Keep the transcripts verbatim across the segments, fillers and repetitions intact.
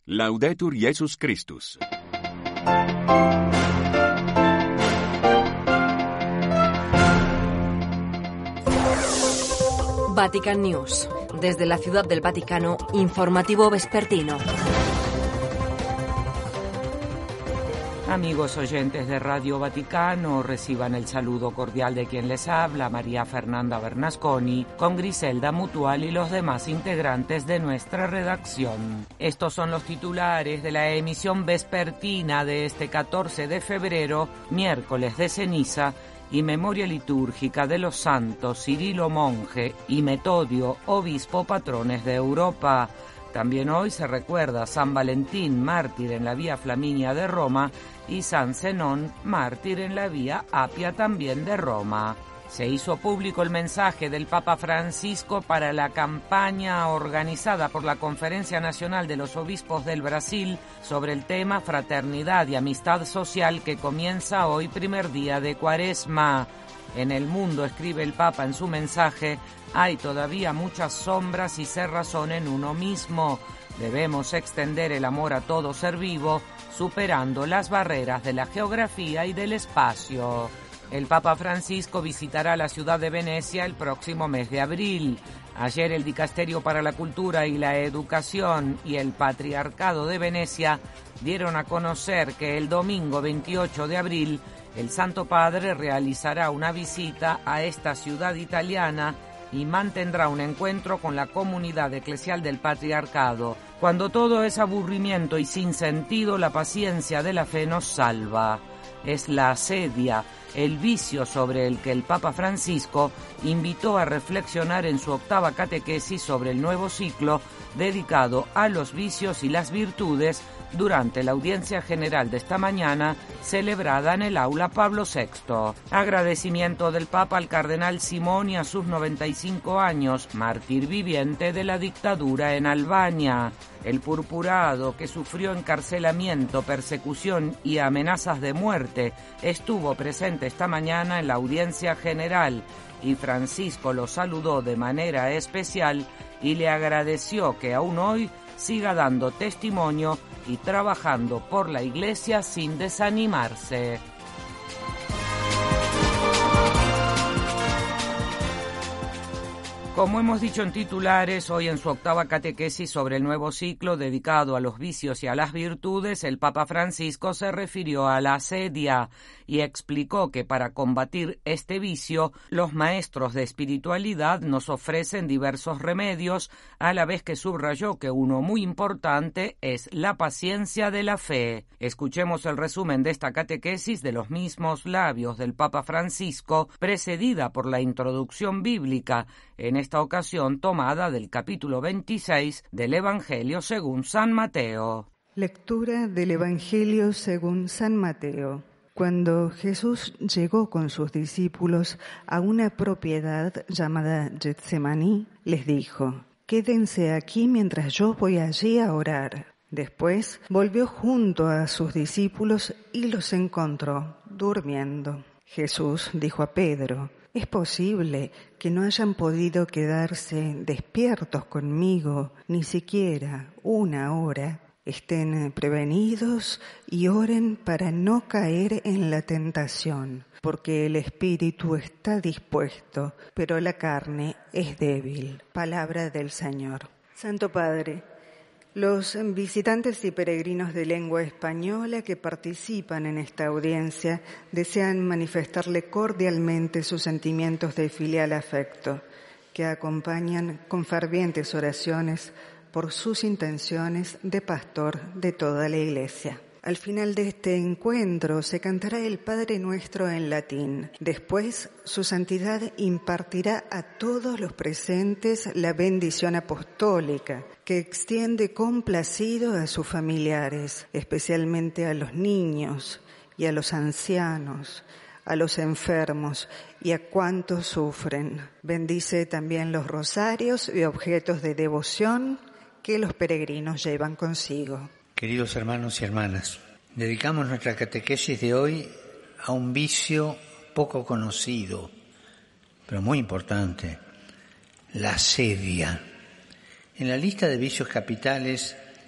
Laudetur Jesus Christus. Vatican News. Desde la Ciudad del Vaticano, informativo vespertino. Amigos oyentes de Radio Vaticano, reciban el saludo cordial de quien les habla, María Fernanda Bernasconi, con Griselda Mutual y los demás integrantes de nuestra redacción. Estos son los titulares de la emisión vespertina de este catorce de febrero, miércoles de ceniza, y memoria litúrgica de los santos Cirilo Monje y Metodio, obispo patrones de Europa. También hoy se recuerda a San Valentín, mártir en la Vía Flaminia de Roma, y San Zenón, mártir en la Vía Apia también de Roma. Se hizo público el mensaje del Papa Francisco para la campaña organizada por la Conferencia Nacional de los Obispos del Brasil sobre el tema Fraternidad y Amistad Social, que comienza hoy, primer día de Cuaresma. En el mundo, escribe el Papa en su mensaje, hay todavía muchas sombras y cerrazón en uno mismo. Debemos extender el amor a todo ser vivo, superando las barreras de la geografía y del espacio. El Papa Francisco visitará la ciudad de Venecia el próximo mes de abril. Ayer el Dicasterio para la Cultura y la Educación y el Patriarcado de Venecia dieron a conocer que el domingo veintiocho de abril el Santo Padre realizará una visita a esta ciudad italiana y mantendrá un encuentro con la comunidad eclesial del Patriarcado. Cuando todo es aburrimiento y sin sentido, la paciencia de la fe nos salva. Es la asedia, el vicio sobre el que el Papa Francisco invitó a reflexionar en su octava catequesis sobre el nuevo ciclo dedicado a los vicios y las virtudes durante la audiencia general de esta mañana celebrada en el aula Pablo sexto. Agradecimiento del Papa al cardenal Simoni a sus noventa y cinco años, mártir viviente de la dictadura en Albania. El purpurado, que sufrió encarcelamiento, persecución y amenazas de muerte, estuvo presente esta mañana en la audiencia general y Francisco lo saludó de manera especial y le agradeció que aún hoy siga dando testimonio y trabajando por la Iglesia sin desanimarse. Como hemos dicho en titulares, hoy en su octava catequesis sobre el nuevo ciclo dedicado a los vicios y a las virtudes, el Papa Francisco se refirió a la asedia y explicó que para combatir este vicio, los maestros de espiritualidad nos ofrecen diversos remedios, a la vez que subrayó que uno muy importante es la paciencia de la fe. Escuchemos el resumen de esta catequesis de los mismos labios del Papa Francisco, precedida por la introducción bíblica, en esta ocasión tomada del capítulo veintiséis del Evangelio según San Mateo. Lectura del Evangelio según San Mateo. Cuando Jesús llegó con sus discípulos a una propiedad llamada Getsemaní, les dijo: «Quédense aquí mientras yo voy allí a orar». Después volvió junto a sus discípulos y los encontró durmiendo. Jesús dijo a Pedro: «¿Es posible que no hayan podido quedarse despiertos conmigo ni siquiera una hora? Estén prevenidos y oren para no caer en la tentación, porque el espíritu está dispuesto, pero la carne es débil». Palabra del Señor. Santo Padre, los visitantes y peregrinos de lengua española que participan en esta audiencia desean manifestarle cordialmente sus sentimientos de filial afecto, que acompañan con fervientes oraciones por sus intenciones de pastor de toda la Iglesia. Al final de este encuentro se cantará el Padre Nuestro en latín. Después, su santidad impartirá a todos los presentes la bendición apostólica, que extiende complacido a sus familiares, especialmente a los niños y a los ancianos, a los enfermos y a cuantos sufren. Bendice también los rosarios y objetos de devoción que los peregrinos llevan consigo. Queridos hermanos y hermanas, dedicamos nuestra catequesis de hoy a un vicio poco conocido, pero muy importante, la asedia. En la lista de vicios capitales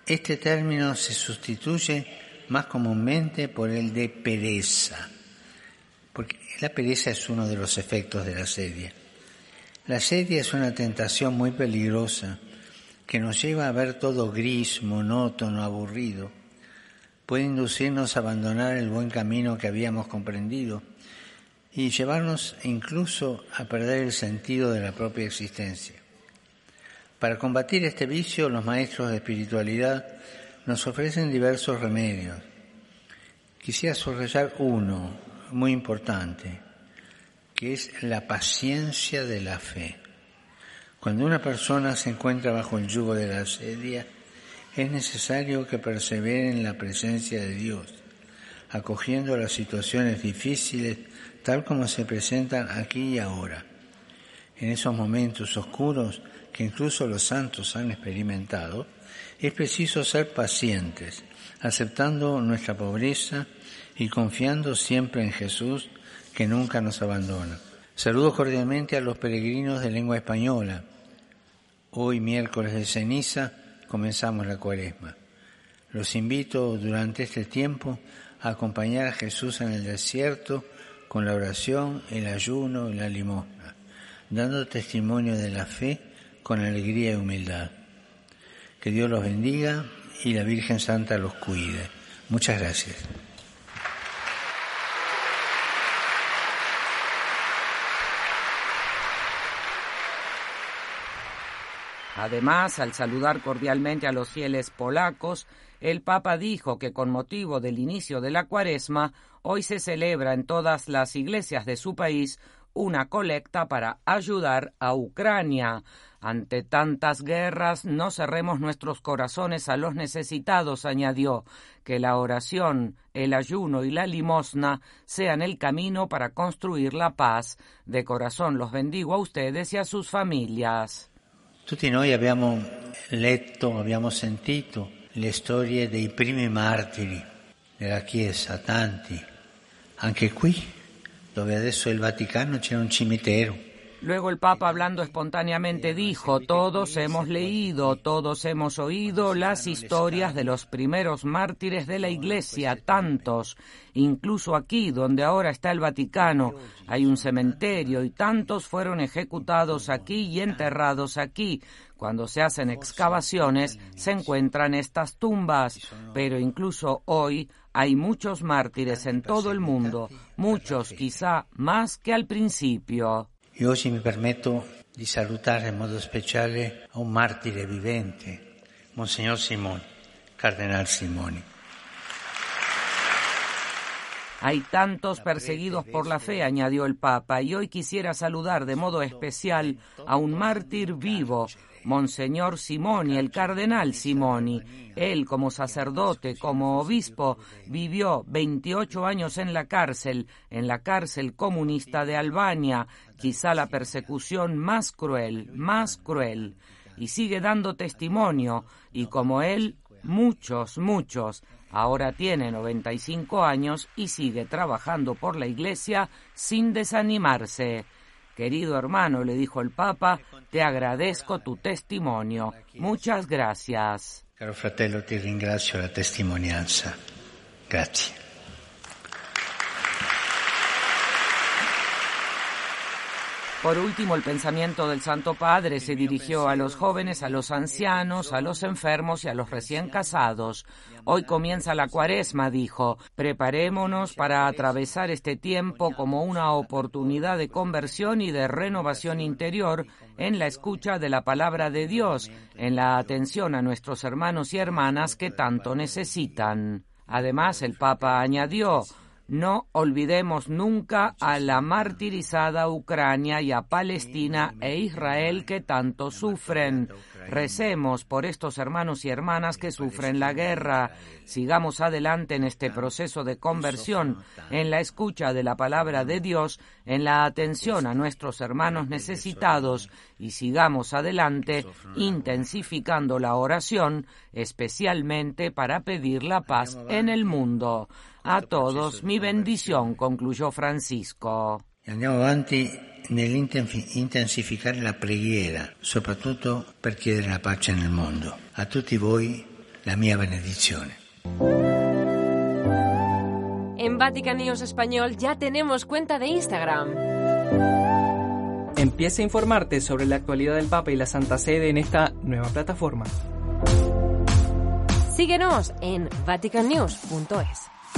Este término se sustituye más comúnmente por el de pereza, porque la pereza es uno de los efectos de la sedia. La sedia es una tentación muy peligrosa que nos lleva a ver todo gris, monótono, aburrido. Puede inducirnos a abandonar el buen camino que habíamos comprendido y llevarnos incluso a perder el sentido de la propia existencia. Para combatir este vicio, los maestros de espiritualidad nos ofrecen diversos remedios. Quisiera subrayar uno muy importante, que es la paciencia de la fe. Cuando una persona se encuentra bajo el yugo de la asedia, es necesario que persevere en la presencia de Dios, acogiendo las situaciones difíciles tal como se presentan aquí y ahora. En esos momentos oscuros que incluso los santos han experimentado, es preciso ser pacientes, aceptando nuestra pobreza y confiando siempre en Jesús, que nunca nos abandona. Saludo cordialmente a los peregrinos de lengua española. Hoy, miércoles de ceniza, comenzamos la Cuaresma. Los invito durante este tiempo a acompañar a Jesús en el desierto con la oración, el ayuno y la limosna, dando testimonio de la fe con alegría y humildad. Que Dios los bendiga y la Virgen Santa los cuide. Muchas gracias. Además, al saludar cordialmente a los fieles polacos, el Papa dijo que con motivo del inicio de la Cuaresma, hoy se celebra en todas las iglesias de su país una colecta para ayudar a Ucrania. Ante tantas guerras, no cerremos nuestros corazones a los necesitados, añadió, que la oración, el ayuno y la limosna sean el camino para construir la paz. De corazón los bendigo a ustedes y a sus familias. Tutti noi abbiamo letto, abbiamo sentito le storie dei primi martiri della Chiesa, tanti. Anche qui, dove adesso è il Vaticano, c'è un cimitero. Luego el Papa, hablando espontáneamente, dijo: todos hemos leído, todos hemos oído las historias de los primeros mártires de la Iglesia, tantos, incluso aquí, donde ahora está el Vaticano, hay un cementerio y tantos fueron ejecutados aquí y enterrados aquí. Cuando se hacen excavaciones se encuentran estas tumbas, pero incluso hoy hay muchos mártires en todo el mundo, muchos quizá más que al principio. E oggi mi permetto di salutare in modo speciale a un martire vivente, Monsignor Simoni, Cardenal Simoni. Hay tantos perseguidos por la fe, añadió el Papa, y hoy quisiera saludar de modo especial a un mártir vivo, Monseñor Simoni, el Cardenal Simoni. Él, como sacerdote, como obispo, vivió veintiocho años en la cárcel, en la cárcel comunista de Albania, quizá la persecución más cruel, más cruel, y sigue dando testimonio, y como él, muchos, muchos. Ahora tiene noventa y cinco años y sigue trabajando por la Iglesia sin desanimarse. Querido hermano, le dijo el Papa, te agradezco tu testimonio. Muchas gracias. Caro fratello, ti ringrazio la testimonianza. Grazie. Por último, el pensamiento del Santo Padre se dirigió a los jóvenes, a los ancianos, a los enfermos y a los recién casados. Hoy comienza la Cuaresma, dijo. Preparémonos para atravesar este tiempo como una oportunidad de conversión y de renovación interior en la escucha de la palabra de Dios, en la atención a nuestros hermanos y hermanas que tanto necesitan. Además, el Papa añadió: no olvidemos nunca a la martirizada Ucrania y a Palestina e Israel que tanto sufren. Recemos por estos hermanos y hermanas que sufren la guerra. Sigamos adelante en este proceso de conversión, en la escucha de la palabra de Dios, en la atención a nuestros hermanos necesitados y sigamos adelante intensificando la oración, especialmente para pedir la paz en el mundo. A todos mi bendición, concluyó Francisco. Andiamo avanti nell'intensificare la preghiera, soprattutto per chiedere la pace nel mondo. A tutti voi la mia benedizione. En Vatican News Español ya tenemos cuenta de Instagram. Empieza a informarte sobre la actualidad del Papa y la Santa Sede en esta nueva plataforma. Síguenos en vatican news punto es.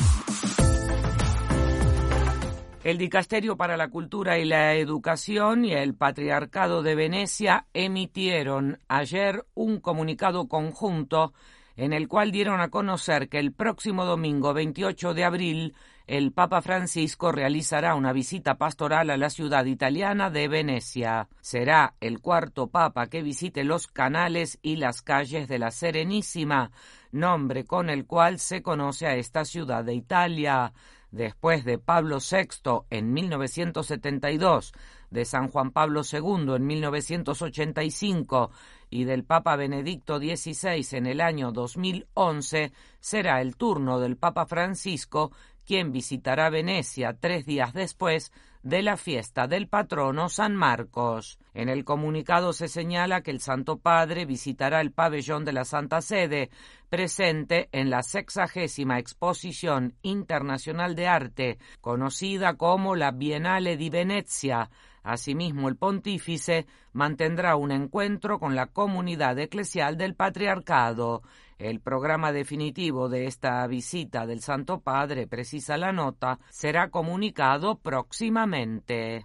El Dicasterio para la Cultura y la Educación y el Patriarcado de Venecia emitieron ayer un comunicado conjunto en el cual dieron a conocer que el próximo domingo veintiocho de abril el Papa Francisco realizará una visita pastoral a la ciudad italiana de Venecia. Será el cuarto Papa que visite los canales y las calles de la Serenísima, nombre con el cual se conoce a esta ciudad de Italia. Después de Pablo sexto en mil novecientos setenta y dos, de San Juan Pablo segundo en mil novecientos ochenta y cinco y del Papa Benedicto dieciséis en el año dos mil once, será el turno del Papa Francisco, quien visitará Venecia tres días después de la fiesta del patrono San Marcos. En el comunicado se señala que el Santo Padre visitará el pabellón de la Santa Sede, presente en la sexagésima Exposición Internacional de Arte, conocida como la Biennale di Venezia. Asimismo, el pontífice mantendrá un encuentro con la comunidad eclesial del Patriarcado. El programa definitivo de esta visita del Santo Padre, precisa la nota, será comunicado próximamente.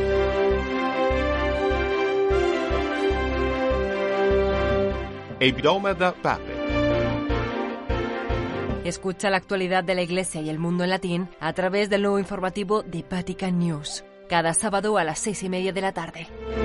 Hebdomada Pape. Escucha la actualidad de la Iglesia y el mundo en latín a través del nuevo informativo de Vatican News, cada sábado a las seis y media de la tarde.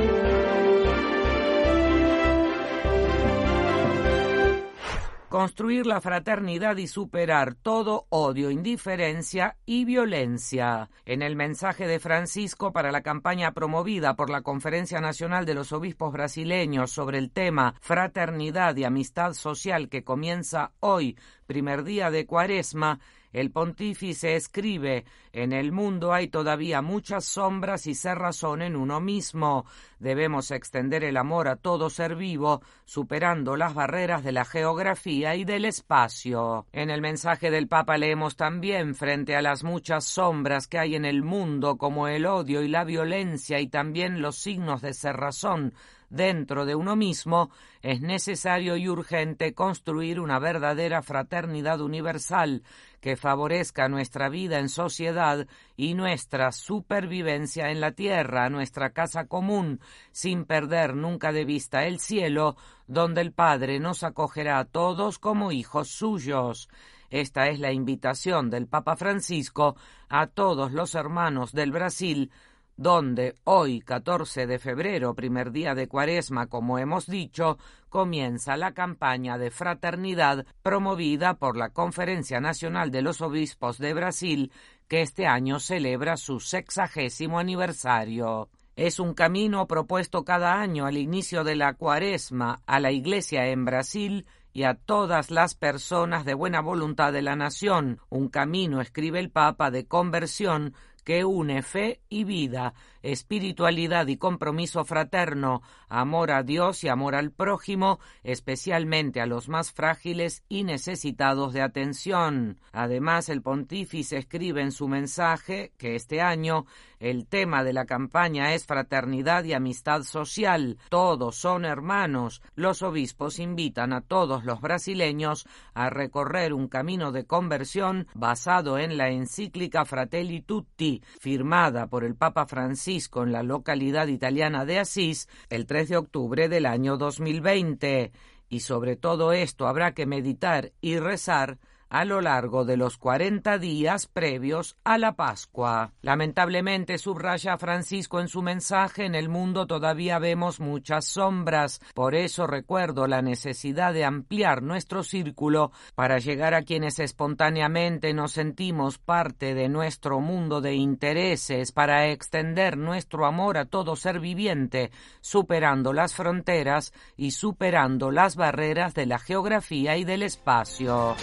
Construir la fraternidad y superar todo odio, indiferencia y violencia. En el mensaje de Francisco para la campaña promovida por la Conferencia Nacional de los Obispos Brasileños sobre el tema Fraternidad y Amistad Social, que comienza hoy, primer día de Cuaresma, el pontífice escribe: en el mundo hay todavía muchas sombras y cerrazón en uno mismo. Debemos extender el amor a todo ser vivo, superando las barreras de la geografía y del espacio. En el mensaje del Papa leemos también: frente a las muchas sombras que hay en el mundo, como el odio y la violencia y también los signos de cerrazón dentro de uno mismo, es necesario y urgente construir una verdadera fraternidad universal que favorezca nuestra vida en sociedad y nuestra supervivencia en la tierra, nuestra casa común, sin perder nunca de vista el cielo, donde el Padre nos acogerá a todos como hijos suyos. Esta es la invitación del Papa Francisco a todos los hermanos del Brasil, donde hoy, catorce de febrero, primer día de Cuaresma, como hemos dicho, comienza la campaña de fraternidad promovida por la Conferencia Nacional de los Obispos de Brasil, que este año celebra su sexagésimo aniversario. Es un camino propuesto cada año al inicio de la Cuaresma a la Iglesia en Brasil y a todas las personas de buena voluntad de la nación, un camino, escribe el Papa, de conversión que une fe y vida, espiritualidad y compromiso fraterno, amor a Dios y amor al prójimo, especialmente a los más frágiles y necesitados de atención. Además, el pontífice escribe en su mensaje que este año el tema de la campaña es fraternidad y amistad social. Todos son hermanos. Los obispos invitan a todos los brasileños a recorrer un camino de conversión basado en la encíclica Fratelli Tutti, firmada por el Papa Francisco en la localidad italiana de Asís el tres de octubre del año dos mil veinte. Y sobre todo esto habrá que meditar y rezar a lo largo de los cuarenta días previos a la Pascua. Lamentablemente, subraya Francisco en su mensaje, en el mundo todavía vemos muchas sombras. Por eso recuerdo la necesidad de ampliar nuestro círculo para llegar a quienes espontáneamente nos sentimos parte de nuestro mundo de intereses, para extender nuestro amor a todo ser viviente, superando las fronteras y superando las barreras de la geografía y del espacio.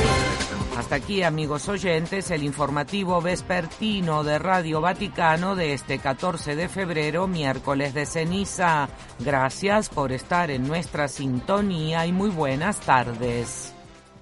Hasta aquí, amigos oyentes, el informativo vespertino de Radio Vaticano de este catorce de febrero, miércoles de ceniza. Gracias por estar en nuestra sintonía y muy buenas tardes.